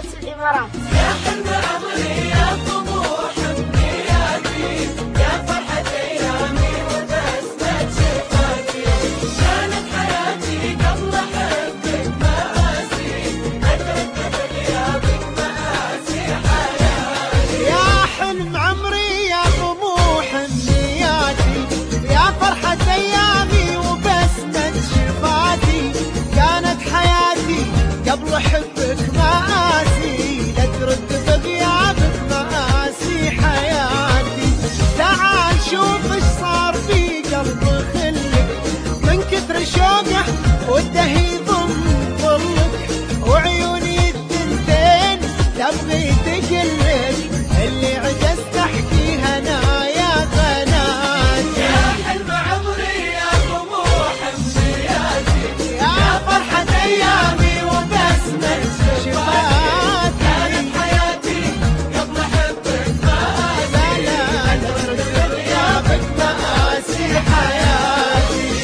صوت الإمارات. يا حلم عمري يا طموح امنياتي، يا فرحة ايامي وبسمة شفاتي، كانت حياتي قبل احبك مآسي، اتردد غيابك مآسي حياتي. يا حلم عمري يا طموح امنياتي، يا فرحة ايامي وبسمة شفاتي، كانت حياتي قبل حبك مآسي، لا ترد بغيابك مآسي حياتي. تعال شوف ايش صار في قلب خلك من كثر شوقه والدهي يضم ظلك، وعيوني التنتين تبغي تقلك اللي عجزت احكيها انا يا بنات. يا حلم عمري يا طموح امنياتي، يا فرحة ايامي وبسمة شفاتي، كانت حياتي قبل حبك مآسي، لا ترد بغيابك مآسي حياتي.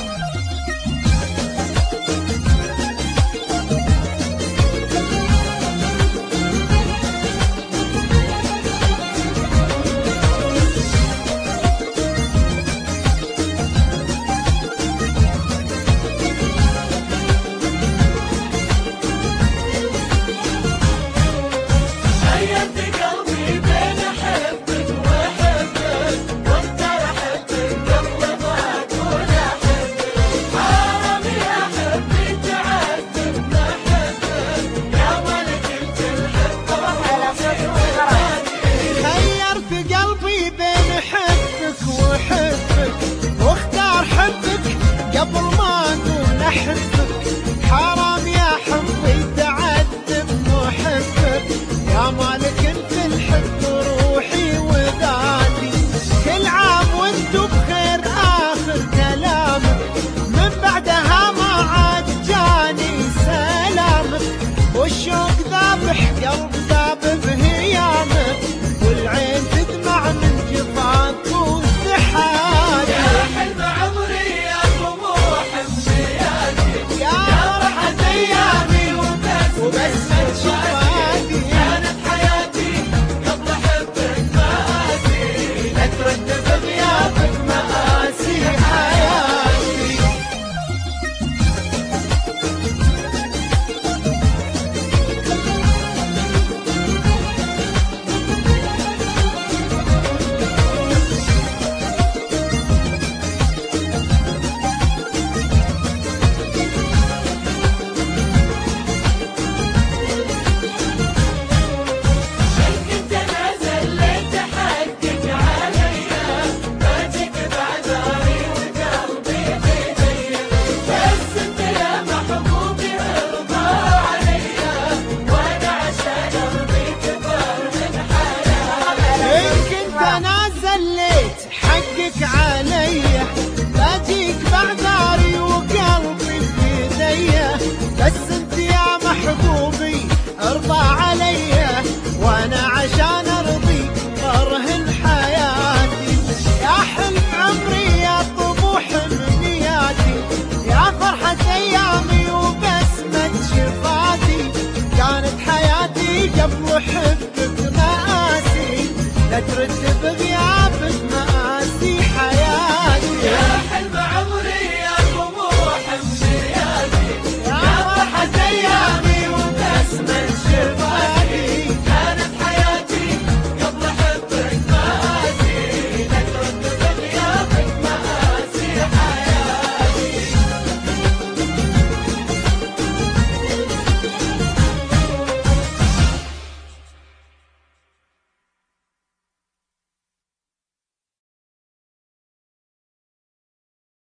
حيرت قلبي بين احبك واحبك، واختار احبك قبل ما اكون احبك، حرام يا حبي تعذب محبك، يا ملك الكل حب على صوت الإمارات. خيرت قلبي بين حبك وحبك، واختار حبك قبل ما اكون احبك، حرام يا حبي تعذب محبك، يا مالك انت الحب روحي وذاتي. كل عام وانتو بخير اخر كلامك، من بعدها ما عاد جاني سلامك، والشوق ذابح قلب ذاب بهيامك، والعين تدمع من جفاك وازدحامك. يا حلم عمري يا طموح امنياتي، يا فرحة ايامي وبسمة شفاتي، كانت حياتي قبل حبك مآسي، لا ترد بغيابك مآسي حياتي. كنت نازل لتحقق عليا، باجيك بعذاري وقلبي بيديا، بس انت يا محبوبي ارضى عليا، وانا عشان ارضيك كبر من حياتي. إن كنت انا زليت حقك عليا، باجيك بعذاري وقلبي بيديا، بس انت يا محبوبي ارضى عليا، وانا عشان ارضيك برهن حياتي. يا حلم عمري يا طموح امنياتي، يا فرحة ايامي وبسمة شفاتي، كانت حياتي قبل حبك مآسي، لا ترد